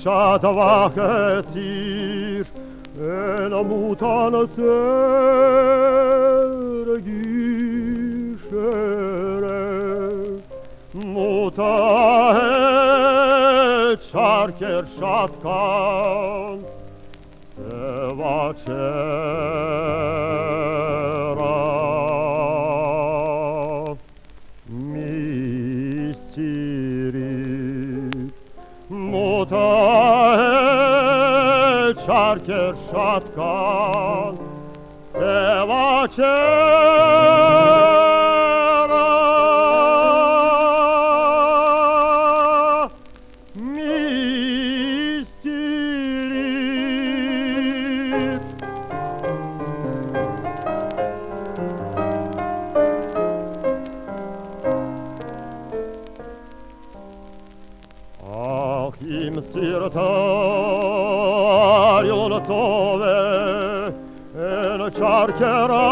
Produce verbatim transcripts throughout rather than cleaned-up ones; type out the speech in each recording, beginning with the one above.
шатва хетиш, ena mutana sergishere, muta e çarker şatkan, sevacera misirir, muta çarker şatkan sevacera misirir. Ah, im sirtar yoltove en çarkera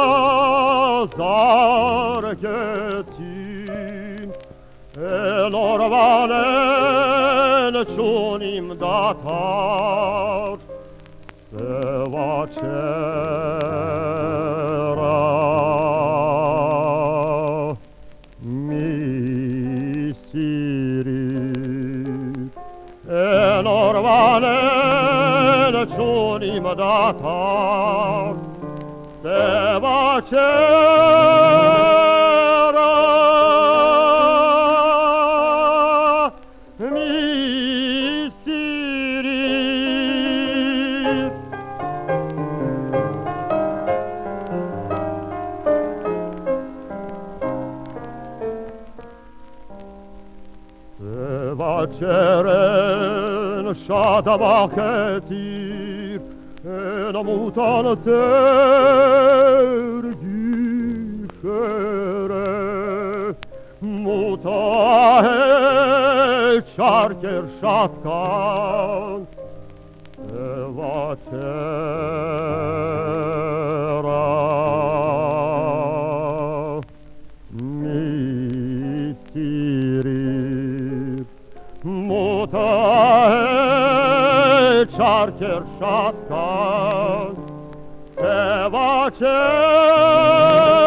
zarketin en orvanen çunim datar sevacera misirir en orvanen çunim datar sevacera misirir. Sevaceren şadava ketir en mutan tergishere, muta e çarker şatkan sevacera misirir, muta e çarker şatkan sevacera